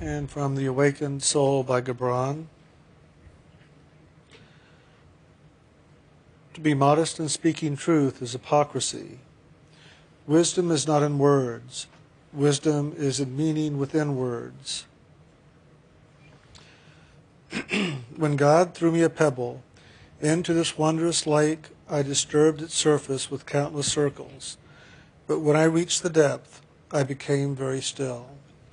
And from The Awakened Soul by Gibran. To be modest in speaking truth is hypocrisy. Wisdom is not in words. Wisdom is in meaning within words. When God threw me a pebble into this wondrous lake, I disturbed its surface with countless circles. But when I reached the depth, I became very still.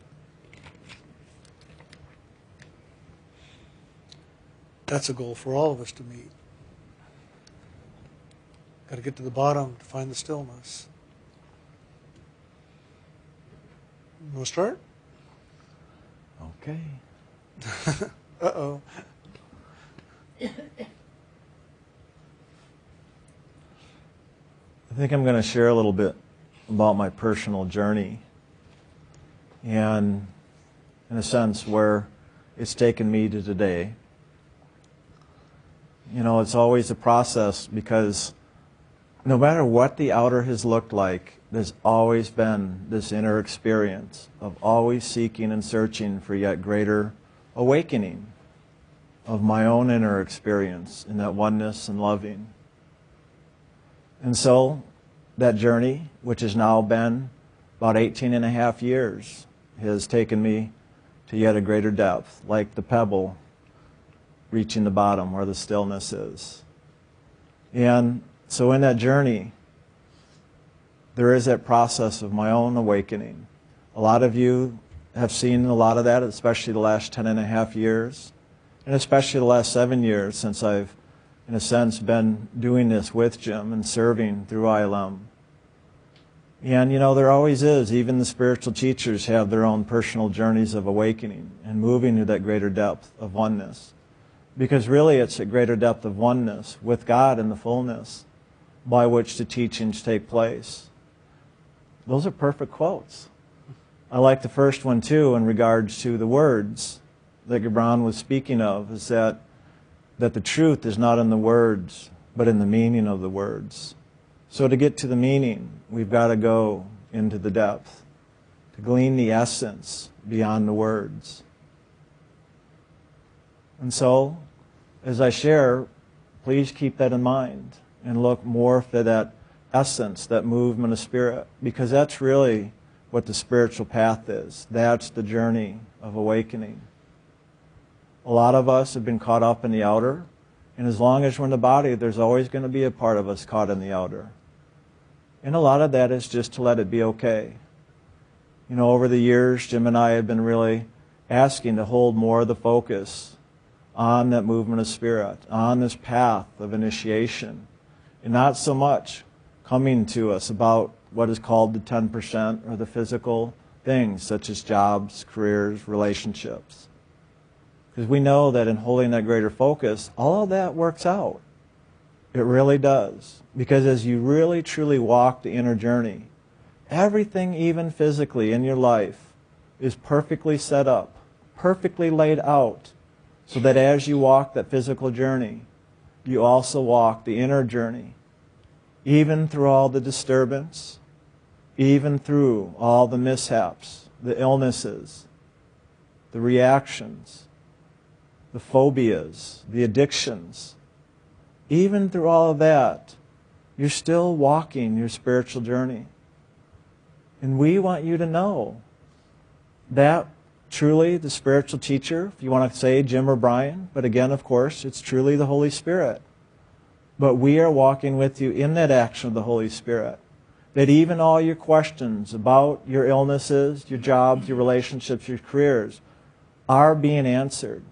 That's a goal for all of us to meet. Got to get to the bottom to find the stillness. You want to start? Okay. Uh-oh. I think I'm going to share a little bit about my personal journey and, in a sense, where it's taken me to today. You know, it's always a process because no matter what the outer has looked like, there's always been this inner experience of always seeking and searching for yet greater awakening of my own inner experience in that oneness and loving. And so that journey, which has now been about 18 and a half years, has taken me to yet a greater depth, like the pebble reaching the bottom where the stillness is. And so in that journey, there is that process of my own awakening. A lot of you have seen a lot of that, especially the last 10 and a half years, and especially the last 7 years since I've, in a sense, been doing this with Jim and serving through ILM. And, you know, there always is. Even the spiritual teachers have their own personal journeys of awakening and moving to that greater depth of oneness. Because really it's a greater depth of oneness with God in the fullness by which the teachings take place. Those are perfect quotes. I like the first one too in regards to the words that Gibran was speaking of, is that the truth is not in the words but in the meaning of the words. So to get to the meaning, we've got to go into the depth, to glean the essence beyond the words. And so, as I share, please keep that in mind and look more for that essence, that movement of spirit, because that's really what the spiritual path is. That's the journey of awakening. A lot of us have been caught up in the outer, and as long as we're in the body, there's always going to be a part of us caught in the outer. And a lot of that is just to let it be okay. You know, over the years, Jim and I have been really asking to hold more of the focus on that movement of spirit, on this path of initiation, and not so much coming to us about what is called the 10% or the physical things such as jobs, careers, relationships. Because we know that in holding that greater focus, all of that works out. It really does. Because as you really truly walk the inner journey, everything even physically in your life is perfectly set up, perfectly laid out, so that as you walk that physical journey, you also walk the inner journey, even through all the disturbance, even through all the mishaps, the illnesses, the reactions, the phobias, the addictions. Even through all of that, you're still walking your spiritual journey. And we want you to know that truly the spiritual teacher, if you want to say Jim or Brian, but again, of course, it's truly the Holy Spirit. But we are walking with you in that action of the Holy Spirit. That even all your questions about your illnesses, your jobs, your relationships, your careers are being answered.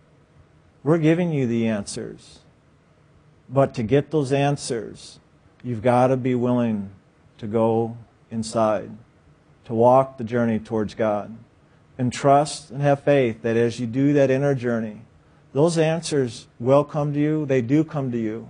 We're giving you the answers. But to get those answers, you've got to be willing to go inside, to walk the journey towards God. And trust and have faith that as you do that inner journey, those answers will come to you. They do come to you.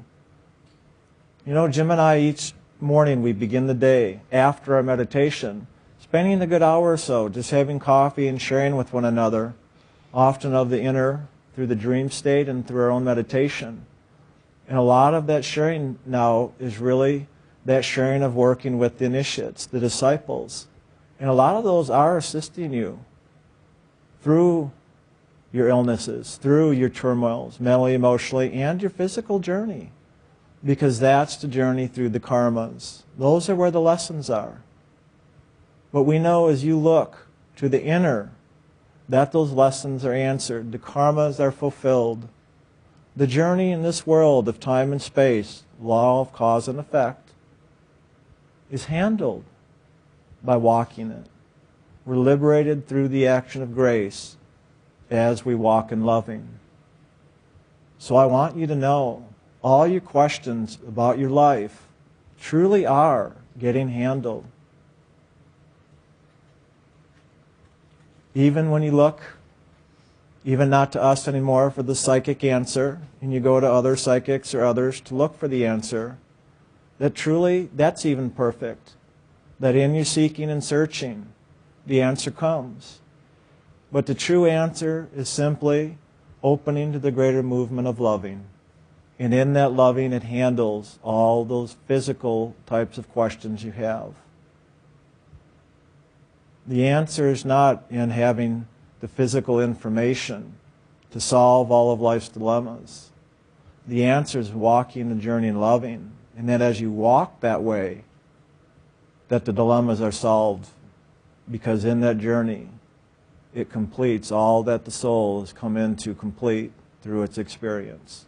You know, Jim and I, each morning we begin the day after our meditation, spending a good hour or so just having coffee and sharing with one another, often of the inner through the dream state and through our own meditation. And a lot of that sharing now is really that sharing of working with the initiates, the disciples. And a lot of those are assisting you. through your illnesses, through your turmoils, mentally, emotionally, and your physical journey. Because that's the journey through the karmas. Those are where the lessons are. But we know as you look to the inner, that those lessons are answered. The karmas are fulfilled. The journey in this world of time and space, law of cause and effect, is handled by walking it. We're liberated through the action of grace as we walk in loving. So I want you to know all your questions about your life truly are getting handled. Even when you look, even not to us anymore for the psychic answer, and you go to other psychics or others to look for the answer, that truly, that's even perfect. That in your seeking and searching, the answer comes. But the true answer is simply opening to the greater movement of loving. And in that loving, it handles all those physical types of questions you have. The answer is not in having the physical information to solve all of life's dilemmas. The answer is walking the journey in loving. And that as you walk that way, that the dilemmas are solved. Because in that journey, it completes all that the soul has come in to complete through its experience.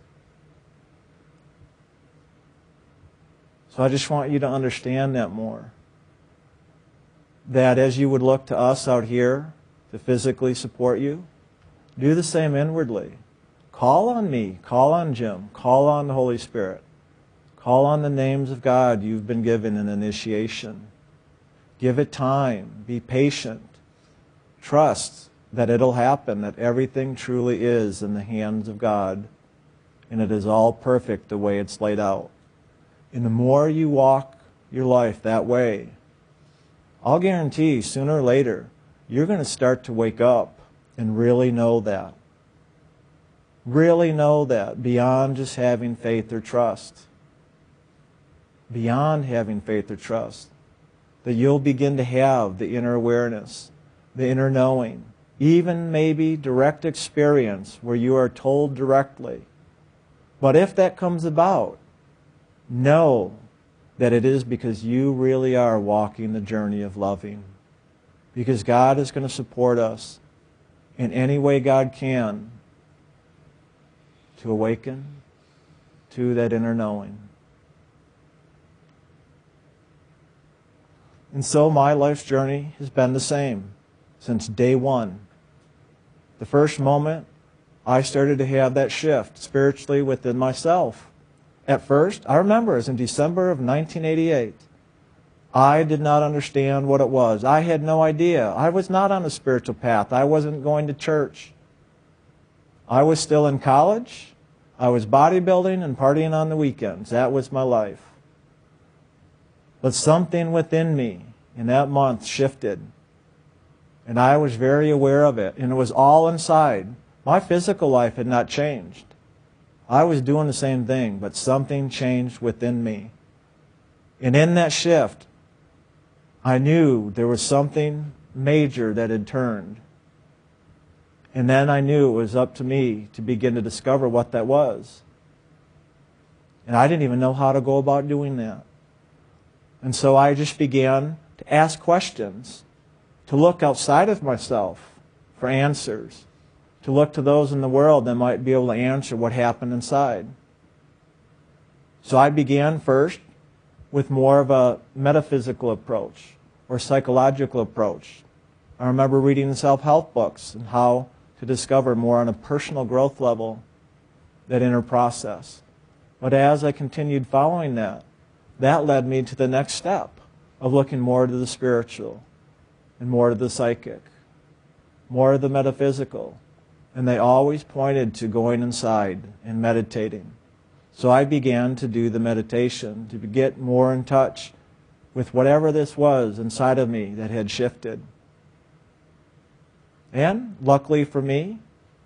So I just want you to understand that more. That as you would look to us out here to physically support you, do the same inwardly. Call on me, call on Jim, call on the Holy Spirit. Call on the names of God you've been given in initiation. Give it time. Be patient. Trust that it'll happen, that everything truly is in the hands of God, and it is all perfect the way it's laid out. And the more you walk your life that way, I'll guarantee sooner or later, you're going to start to wake up and really know that. Really know that beyond just having faith or trust. Beyond having faith or trust. That you'll begin to have the inner awareness, the inner knowing, even maybe direct experience where you are told directly. But if that comes about, know that it is because you really are walking the journey of loving. Because God is going to support us in any way God can to awaken to that inner knowing. And so my life's journey has been the same since day one. The first moment I started to have that shift spiritually within myself. At first, I remember it was in December of 1988. I did not understand what it was. I had no idea. I was not on a spiritual path. I wasn't going to church. I was still in college. I was bodybuilding and partying on the weekends. That was my life. But something within me in that month shifted. And I was very aware of it. And it was all inside. My physical life had not changed. I was doing the same thing, but something changed within me. And in that shift, I knew there was something major that had turned. And then I knew it was up to me to begin to discover what that was. And I didn't even know how to go about doing that. And so I just began to ask questions, to look outside of myself for answers, to look to those in the world that might be able to answer what happened inside. So I began first with more of a metaphysical approach or psychological approach. I remember reading the self-help books and how to discover more on a personal growth level that inner process. But as I continued following that, that led me to the next step of looking more to the spiritual and more to the psychic, more to the metaphysical. And they always pointed to going inside and meditating. So I began to do the meditation to get more in touch with whatever this was inside of me that had shifted. And luckily for me,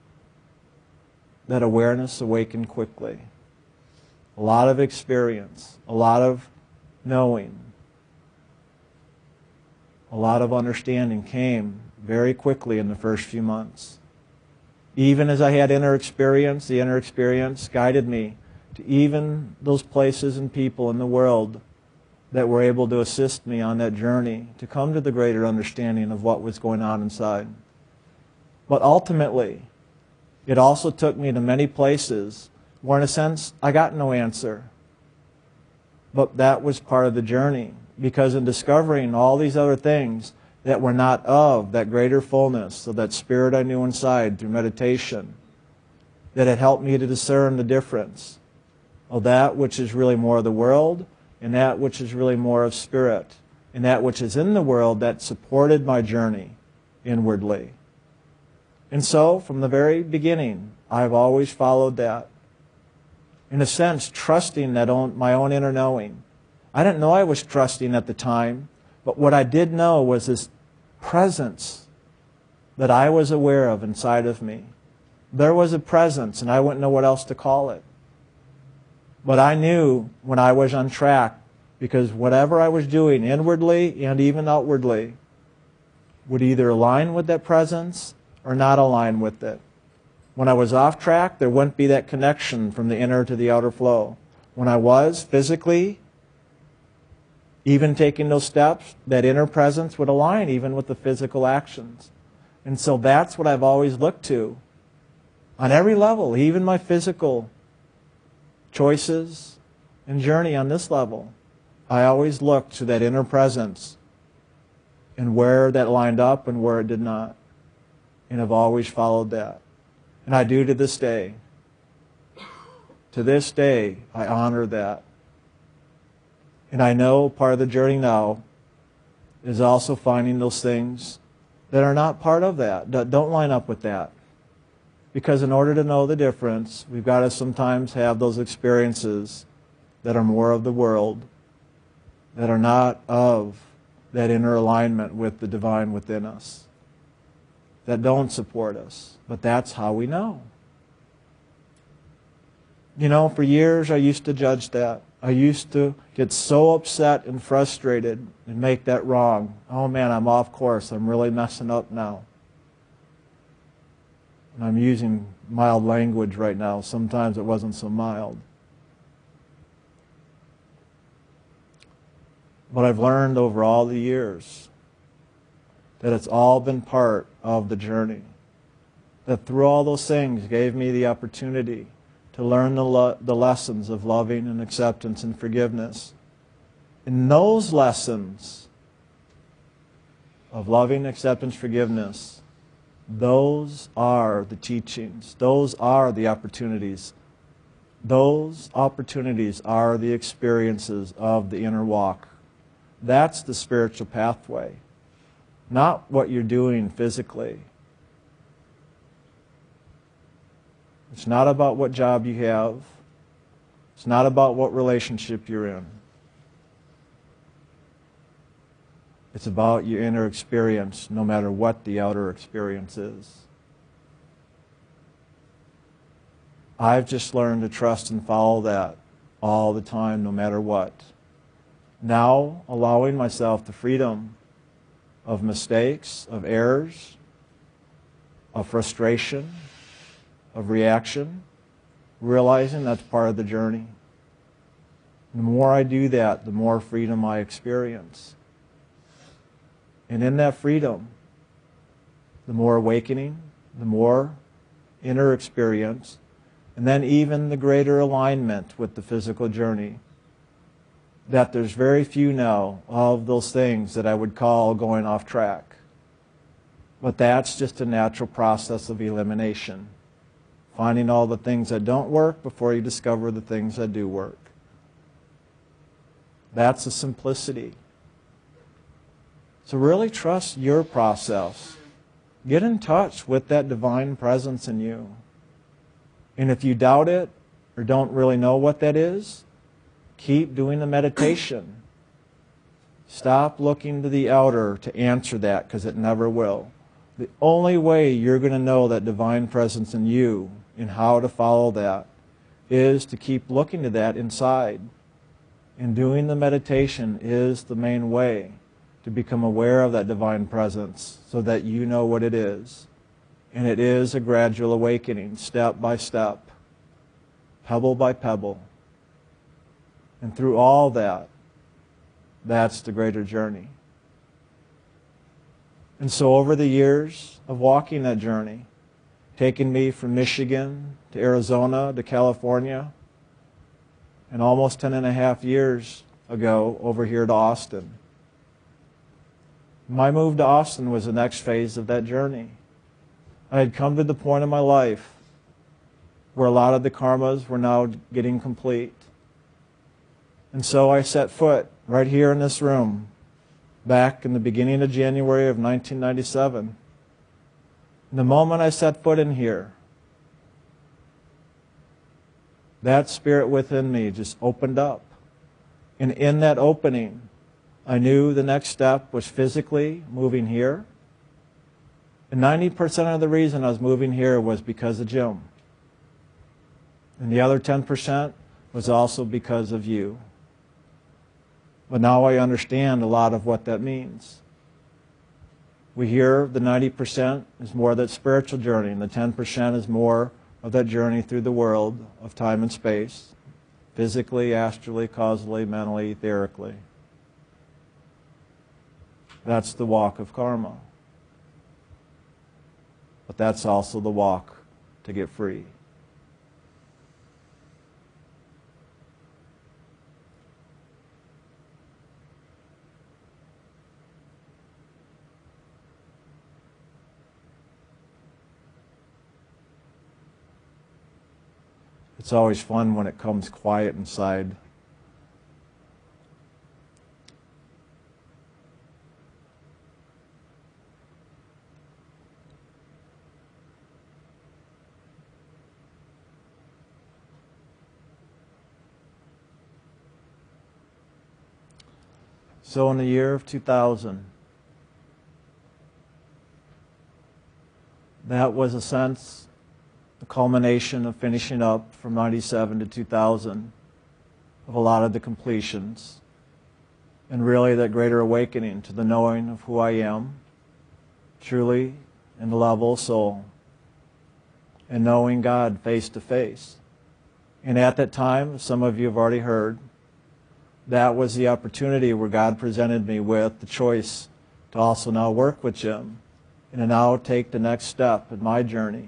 that awareness awakened quickly. A lot of experience, a lot of knowing, a lot of understanding came very quickly in the first few months. Even as I had inner experience, the inner experience guided me to even those places and people in the world that were able to assist me on that journey to come to the greater understanding of what was going on inside. But ultimately, it also took me to many places where, in a sense, I got no answer. But that was part of the journey, because in discovering all these other things that were not of that greater fullness, of that spirit I knew inside through meditation, that had helped me to discern the difference of that which is really more of the world and that which is really more of spirit, and that which is in the world that supported my journey inwardly. And so, from the very beginning, I've always followed that. In a sense, trusting my own inner knowing. I didn't know I was trusting at the time, but what I did know was this presence that I was aware of inside of me. There was a presence, and I wouldn't know what else to call it. But I knew when I was on track, because whatever I was doing inwardly and even outwardly would either align with that presence or not align with it. When I was off track, there wouldn't be that connection from the inner to the outer flow. When I was physically, even taking those steps, that inner presence would align even with the physical actions. And so that's what I've always looked to on every level, even my physical choices and journey on this level. I always looked to that inner presence and where that lined up and where it did not. And I've always followed that. And I do to this day. To this day, I honor that. And I know part of the journey now is also finding those things that are not part of that don't line up with that. Because in order to know the difference, we've got to sometimes have those experiences that are more of the world, that are not of that inner alignment with the divine within us, that don't support us. But that's how we know. You know, for years I used to judge that. I used to get so upset and frustrated and make that wrong. Oh man, I'm off course. I'm really messing up now. And I'm using mild language right now. Sometimes it wasn't so mild. But I've learned over all the years that it's all been part of the journey. That through all those things gave me the opportunity to learn the lessons of loving and acceptance and forgiveness. And those lessons of loving, acceptance, forgiveness, those are the teachings. Those are the opportunities. Those opportunities are the experiences of the inner walk. That's the spiritual pathway. Not what you're doing physically. It's not about what job you have. It's not about what relationship you're in. It's about your inner experience, no matter what the outer experience is. I've just learned to trust and follow that all the time, no matter what. Now, allowing myself the freedom of mistakes, of errors, of frustration, of reaction, realizing that's part of the journey. The more I do that, the more freedom I experience. And in that freedom, the more awakening, the more inner experience, and then even the greater alignment with the physical journey. That there's very few now of those things that I would call going off track. But that's just a natural process of elimination. Finding all the things that don't work before you discover the things that do work. That's the simplicity. So really trust your process. Get in touch with that divine presence in you. And if you doubt it or don't really know what that is, keep doing the meditation. Stop looking to the outer to answer that, because it never will. The only way you're going to know that divine presence in you and how to follow that is to keep looking to that inside. And doing the meditation is the main way to become aware of that divine presence so that you know what it is. And it is a gradual awakening, step by step, pebble by pebble. And through all that, that's the greater journey. And so over the years of walking that journey, taking me from Michigan to Arizona to California, and almost 10.5 years ago over here to Austin. My move to Austin was the next phase of that journey. I had come to the point in my life where a lot of the karmas were now getting complete. And so I set foot right here in this room back in the beginning of January of 1997. And the moment I set foot in here, that spirit within me just opened up. And in that opening, I knew the next step was physically moving here. And 90% of the reason I was moving here was because of Jim. And the other 10% was also because of you. But now I understand a lot of what that means. We hear the 90% is more of that spiritual journey, and the 10% is more of that journey through the world of time and space, physically, astrally, causally, mentally, etherically. That's the walk of karma. But that's also the walk to get free. It's always fun when it comes quiet inside. So in the year of 2000, that was a sense, the culmination of finishing up from 97 to 2000 of a lot of the completions, and really that greater awakening to the knowing of who I am, truly in the level of soul, and knowing God face to face. And at that time, some of you have already heard, that was the opportunity where God presented me with the choice to also now work with Jim and to now take the next step in my journey.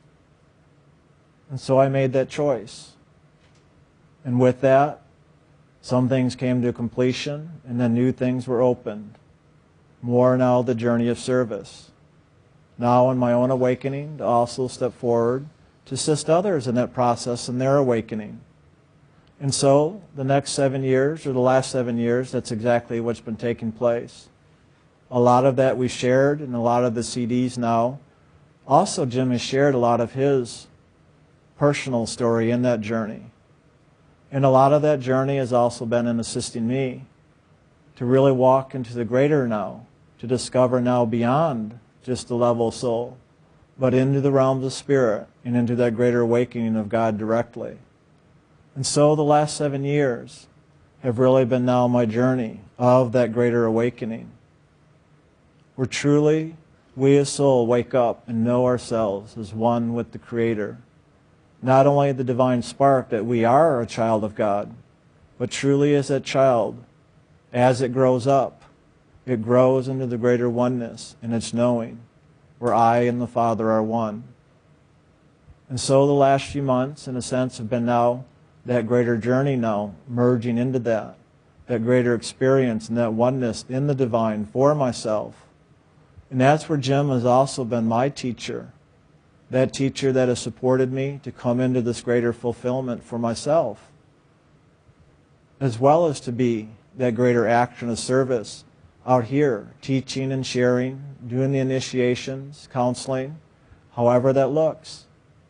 And so I made that choice. And with that, some things came to completion and then new things were opened. More now the journey of service. Now in my own awakening to also step forward to assist others in that process in their awakening. And so, the next 7 years, or the last 7 years, that's exactly what's been taking place. A lot of that we shared in a lot of the CDs now. Also, Jim has shared a lot of his personal story in that journey. And a lot of that journey has also been in assisting me to really walk into the greater now, to discover now beyond just the level of soul, but into the realms of spirit and into that greater awakening of God directly. And so the last 7 years have really been now my journey of that greater awakening, where truly we as soul wake up and know ourselves as one with the Creator. Not only the divine spark that we are a child of God, but truly as that child, as it grows up, it grows into the greater oneness in its knowing, where I and the Father are one. And so the last few months, in a sense, have been now that greater journey now, merging into that greater experience and that oneness in the divine for myself. And that's where Jim has also been my teacher, that teacher that has supported me to come into this greater fulfillment for myself, as well as to be that greater action of service out here, teaching and sharing, doing the initiations, counseling, however that looks.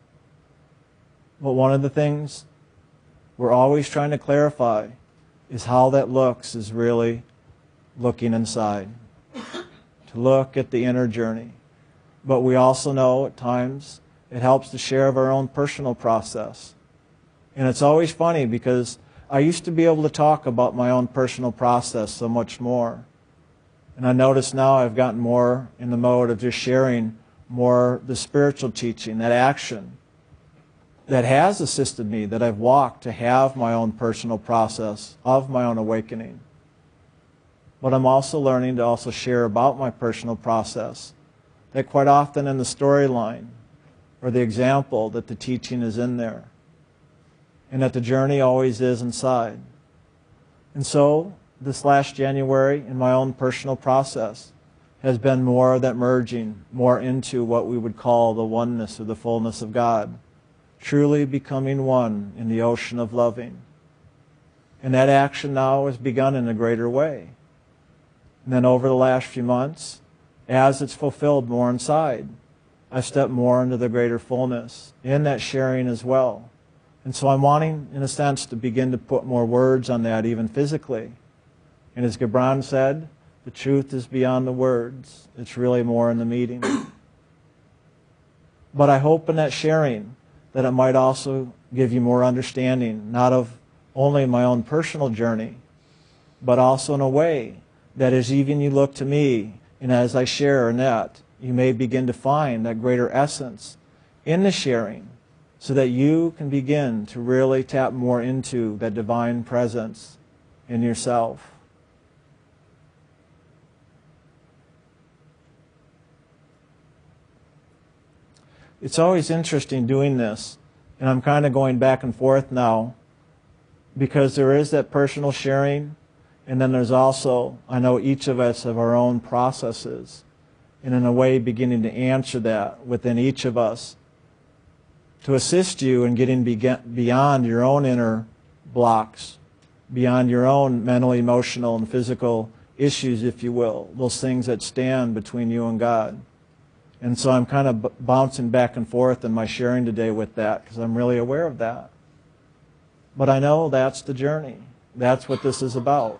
But one of the things we're always trying to clarify is how that looks is really looking inside, to look at the inner journey. But we also know at times it helps to share of our own personal process. And it's always funny because I used to be able to talk about my own personal process so much more. And I notice now I've gotten more in the mode of just sharing more the spiritual teaching, that action that has assisted me, that I've walked to have my own personal process of my own awakening. But I'm also learning to also share about my personal process, that quite often in the storyline or the example that the teaching is in there, and that the journey always is inside. And so this last January in my own personal process has been more of that merging, more into what we would call the oneness or the fullness of God, truly becoming one in the ocean of loving. And that action now has begun in a greater way. And then over the last few months, as it's fulfilled more inside, I've stepped more into the greater fullness in that sharing as well. And so I'm wanting, in a sense, to begin to put more words on that, even physically. And as Gibran said, the truth is beyond the words. It's really more in the meeting. But I hope in that sharing that it might also give you more understanding, not of only my own personal journey, but also in a way that as even you look to me, and as I share in that, you may begin to find that greater essence in the sharing, so that you can begin to really tap more into that divine presence in yourself. It's always interesting doing this, and I'm kind of going back and forth now, because there is that personal sharing, and then there's also, I know each of us have our own processes, and in a way beginning to answer that within each of us, to assist you in getting beyond your own inner blocks, beyond your own mental, emotional, and physical issues, if you will, those things that stand between you and God. And so I'm kind of bouncing back and forth in my sharing today with that, because I'm really aware of that. But I know that's the journey. That's what this is about.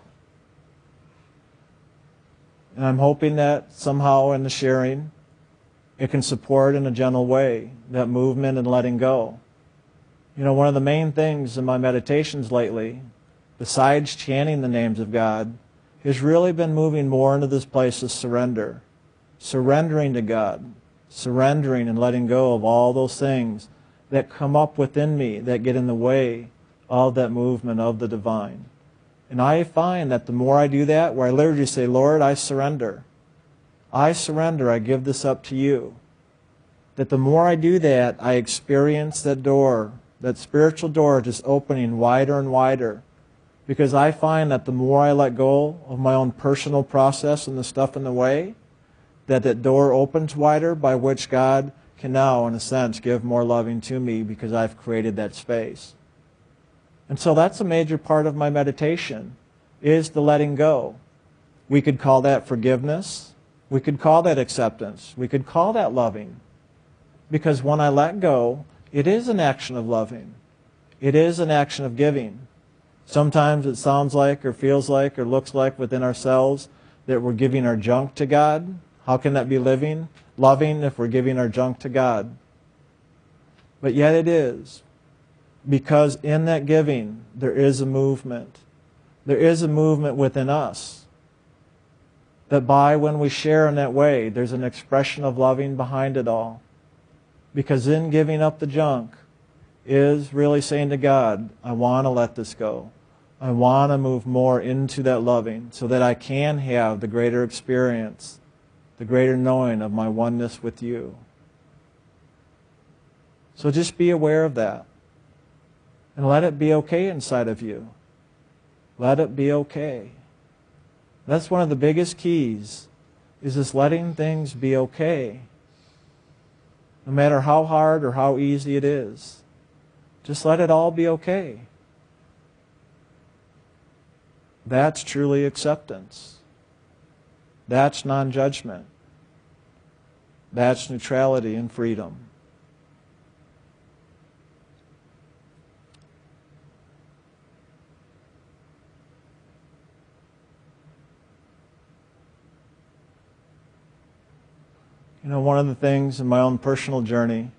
And I'm hoping that somehow in the sharing, it can support in a gentle way that movement and letting go. You know, one of the main things in my meditations lately, besides chanting the names of God, has really been moving more into this place of surrender. Surrendering to God. Surrendering and letting go of all those things that come up within me that get in the way of that movement of the divine. And I find that the more I do that, where I literally say, Lord, I surrender. I surrender, I give this up to you. That the more I do that, I experience that door, that spiritual door just opening wider and wider. Because I find that the more I let go of my own personal process and the stuff in the way, that door opens wider by which God can now, in a sense, give more loving to me because I've created that space. And so that's a major part of my meditation, is the letting go. We could call that forgiveness. We could call that acceptance. We could call that loving. Because when I let go, it is an action of loving. It is an action of giving. Sometimes it sounds like or feels like or looks like within ourselves that we're giving our junk to God. How can that be loving if we're giving our junk to God? But yet it is. Because in that giving, there is a movement. There is a movement within us. That by when we share in that way, there's an expression of loving behind it all. Because in giving up the junk is really saying to God, I want to let this go. I want to move more into that loving so that I can have the greater experience, the greater knowing of my oneness with you. So just be aware of that. And let it be okay inside of you. Let it be okay. That's one of the biggest keys, is just letting things be okay. No matter how hard or how easy it is. Just let it all be okay. That's truly acceptance. That's non-judgment. That's neutrality and freedom. You know, one of the things in my own personal journey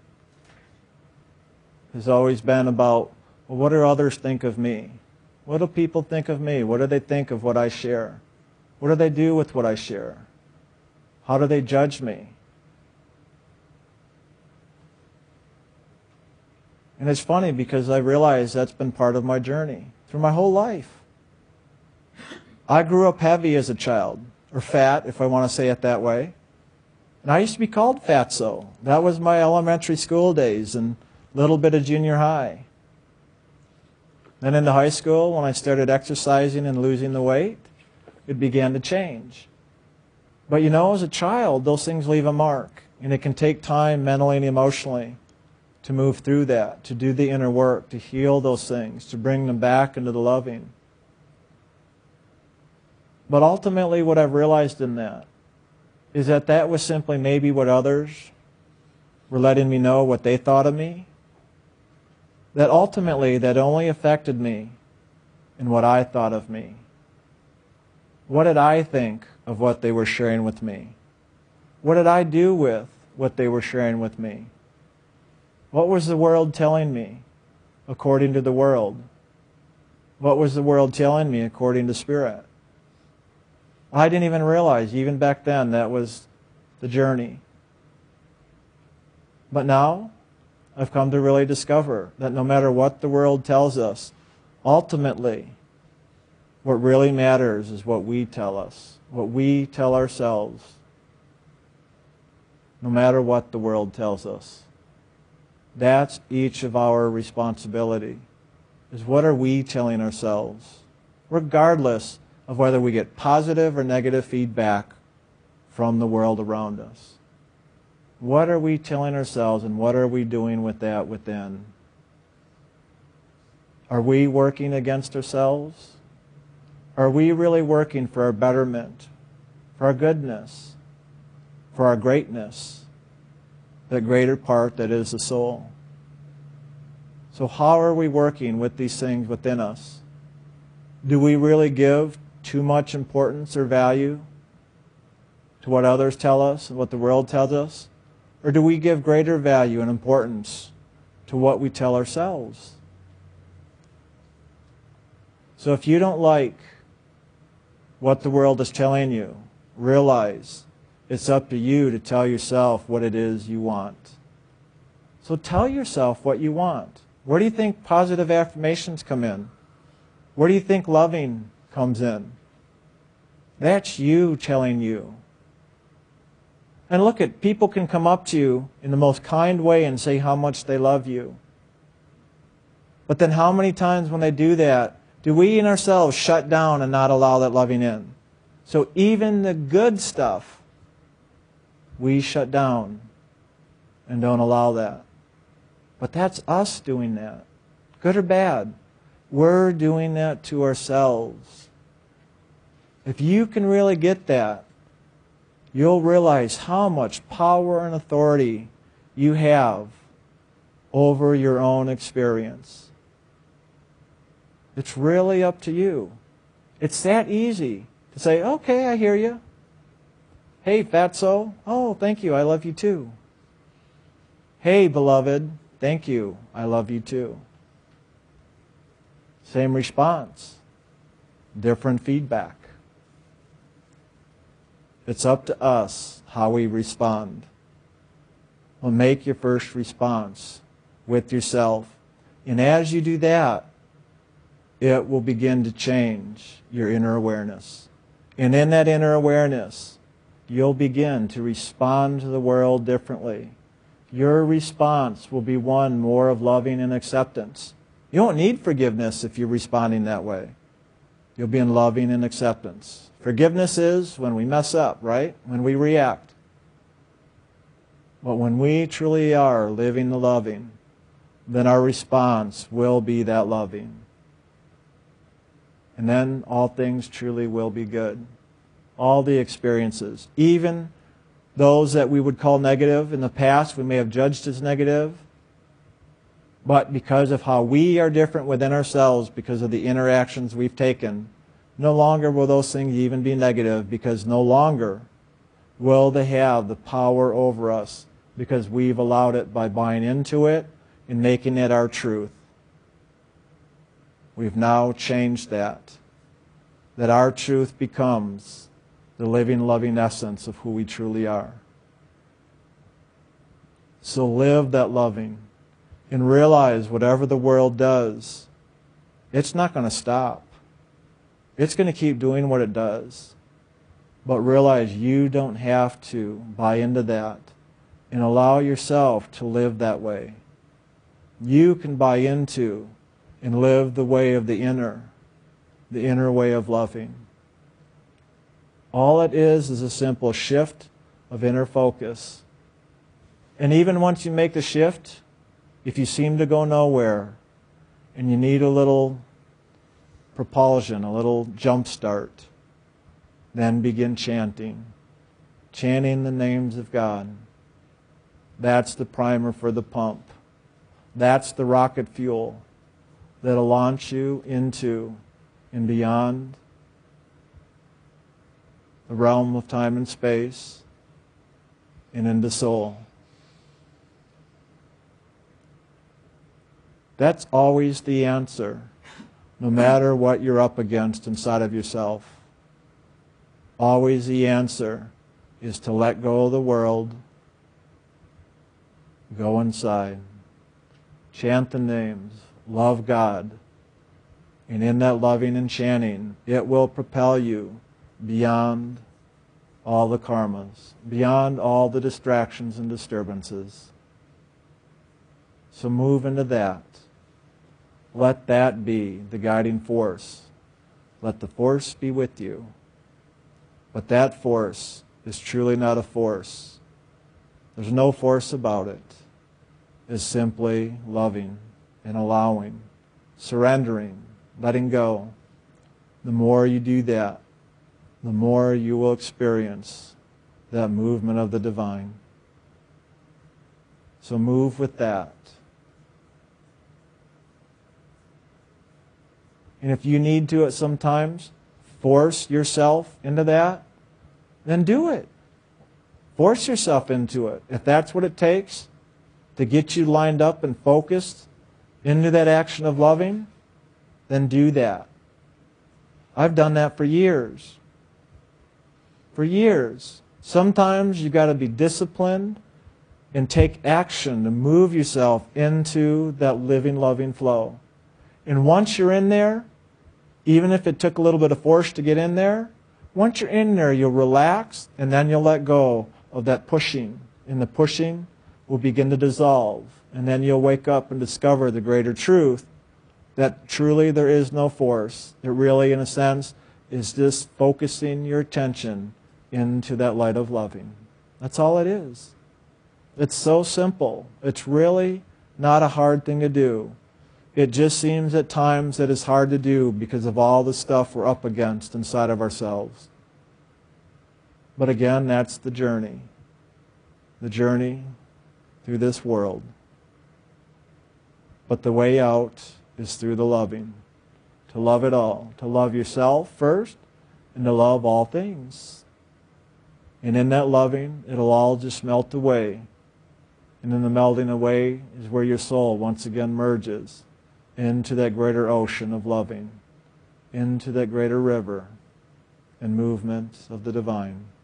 has always been about, well, what do others think of me? What do people think of me? What do they think of what I share? What do they do with what I share? How do they judge me? And it's funny because I realize that's been part of my journey through my whole life. I grew up heavy as a child, or fat, if I want to say it that way. And I used to be called Fatso. That was my elementary school days and a little bit of junior high. Then into high school, when I started exercising and losing the weight, it began to change. But you know, as a child, those things leave a mark. And it can take time mentally and emotionally to move through that, to do the inner work, to heal those things, to bring them back into the loving. But ultimately, what I've realized in that is that that was simply maybe what others were letting me know what they thought of me. That ultimately, that only affected me in what I thought of me. What did I think of what they were sharing with me? What did I do with what they were sharing with me? What was the world telling me according to the world? What was the world telling me according to Spirit? I didn't even realize, even back then, that was the journey. But now, I've come to really discover that no matter what the world tells us, ultimately, what really matters is what we tell us, what we tell ourselves, no matter what the world tells us. That's each of our responsibility, is what are we telling ourselves, regardless of whether we get positive or negative feedback from the world around us. What are we telling ourselves and what are we doing with that within? Are we working against ourselves? Are we really working for our betterment, for our goodness, for our greatness, the greater part that is the soul? So how are we working with these things within us? Do we really give too much importance or value to what others tell us and what the world tells us? Or do we give greater value and importance to what we tell ourselves? So if you don't like what the world is telling you, realize it's up to you to tell yourself what it is you want. So tell yourself what you want. Where do you think positive affirmations come in? Where do you think loving comes in? That's you telling you. And look at, people can come up to you in the most kind way and say how much they love you. But then how many times when they do that, do we in ourselves shut down and not allow that loving in? So even the good stuff, we shut down and don't allow that. But that's us doing that, good or bad. We're doing that to ourselves. If you can really get that, you'll realize how much power and authority you have over your own experience. It's really up to you. It's that easy to say, okay, I hear you. Hey, Fatso. Oh, thank you. I love you too. Hey, beloved. Thank you. I love you too. Same response. Different feedback. It's up to us how we respond. Well, make your first response with yourself. And as you do that, it will begin to change your inner awareness. And in that inner awareness, you'll begin to respond to the world differently. Your response will be one more of loving and acceptance. You don't need forgiveness if you're responding that way. You'll be in loving and acceptance. Forgiveness is when we mess up, right? When we react. But when we truly are living the loving, then our response will be that loving. And then all things truly will be good. All the experiences, even those that we would call negative in the past, we may have judged as negative, but because of how we are different within ourselves, because of the interactions we've taken, no longer will those things even be negative, because no longer will they have the power over us, because we've allowed it by buying into it and making it our truth. We've now changed that our truth becomes the living, loving essence of who we truly are. So live that loving and realize whatever the world does, it's not going to stop. It's going to keep doing what it does. But realize you don't have to buy into that and allow yourself to live that way. You can buy into and live the way of the inner way of loving. All it is a simple shift of inner focus. And even once you make the shift, if you seem to go nowhere and you need a little propulsion, a little jump start, then begin chanting the names of God. That's the primer for the pump. That's the rocket fuel that'll launch you into and beyond the realm of time and space and into soul. That's always the answer, no matter what you're up against inside of yourself. Always the answer is to let go of the world, go inside, chant the names, love God, and in that loving and chanting, it will propel you beyond all the karmas, beyond all the distractions and disturbances. So move into that. Let that be the guiding force. Let the force be with you. But that force is truly not a force. There's no force about it. It's simply loving and allowing, surrendering, letting go. The more you do that, the more you will experience that movement of the divine. So move with that. And if you need to at some times force yourself into that, then do it. Force yourself into it. If that's what it takes to get you lined up and focused into that action of loving, then do that. I've done that for years. For years. Sometimes you've got to be disciplined and take action to move yourself into that living, loving flow. And once you're in there, even if it took a little bit of force to get in there, once you're in there, you'll relax and then you'll let go of that pushing. And the pushing will begin to dissolve. And then you'll wake up and discover the greater truth that truly there is no force. It really, in a sense, is just focusing your attention into that light of loving. That's all it is. It's so simple. It's really not a hard thing to do. It just seems at times that it's hard to do because of all the stuff we're up against inside of ourselves. But again, that's the journey. The journey through this world. But the way out is through the loving. To love it all. To love yourself first and to love all things. And in that loving, it'll all just melt away. And in the melting away is where your soul once again merges into that greater ocean of loving, into that greater river and movement of the divine.